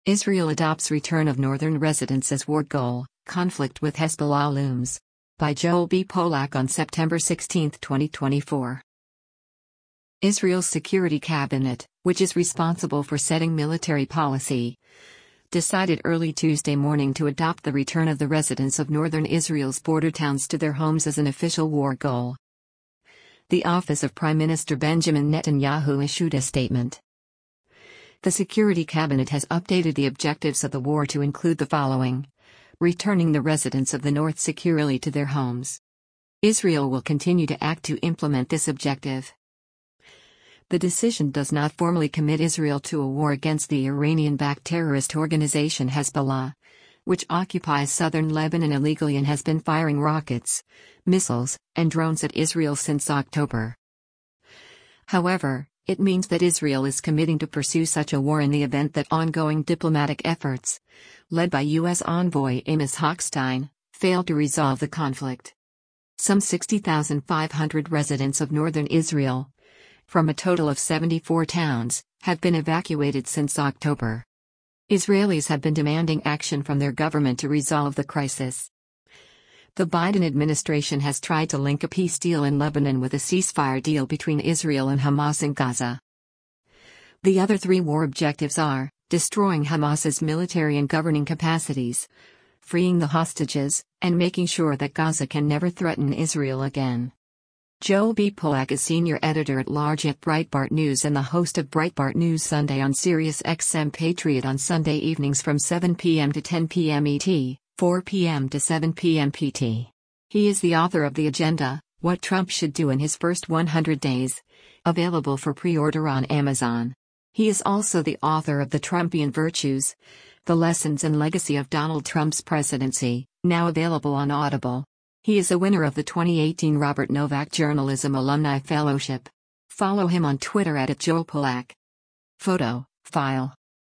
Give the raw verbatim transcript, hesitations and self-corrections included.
Israel adopts return of northern residents as war goal, conflict with Hezbollah looms. By Joel B. Polak on September sixteenth, twenty twenty-four. Israel's Security Cabinet, which is responsible for setting military policy, decided early Tuesday morning to adopt the return of the residents of northern Israel's border towns to their homes as an official war goal. The office of Prime Minister Benjamin Netanyahu issued a statement. The Security Cabinet has updated the objectives of the war to include the following: returning the residents of the north securely to their homes. Israel will continue to act to implement this objective. The decision does not formally commit Israel to a war against the Iranian-backed terrorist organization Hezbollah, which occupies southern Lebanon illegally and has been firing rockets, missiles, and drones at Israel since October. However, it means that Israel is committing to pursue such a war in the event that ongoing diplomatic efforts, led by U S envoy Amos Hochstein, fail to resolve the conflict. Some sixty thousand five hundred residents of northern Israel, from a total of seventy-four towns, have been evacuated since October. Israelis have been demanding action from their government to resolve the crisis. The Biden administration has tried to link a peace deal in Lebanon with a ceasefire deal between Israel and Hamas in Gaza. The other three war objectives are destroying Hamas's military and governing capacities, freeing the hostages, and making sure that Gaza can never threaten Israel again. Joel B. Polak is senior editor-at-large at Breitbart News and the host of Breitbart News Sunday on Sirius X M Patriot on Sunday evenings from seven p m to ten p m E T, four p m to seven p m P T. He is the author of The Agenda, What Trump Should Do in His First one hundred days, available for pre-order on Amazon. He is also the author of The Trumpian Virtues, The Lessons and Legacy of Donald Trump's Presidency, now available on Audible. He is a winner of the twenty eighteen Robert Novak Journalism Alumni Fellowship. Follow him on Twitter at Joel Polak. Photo, file.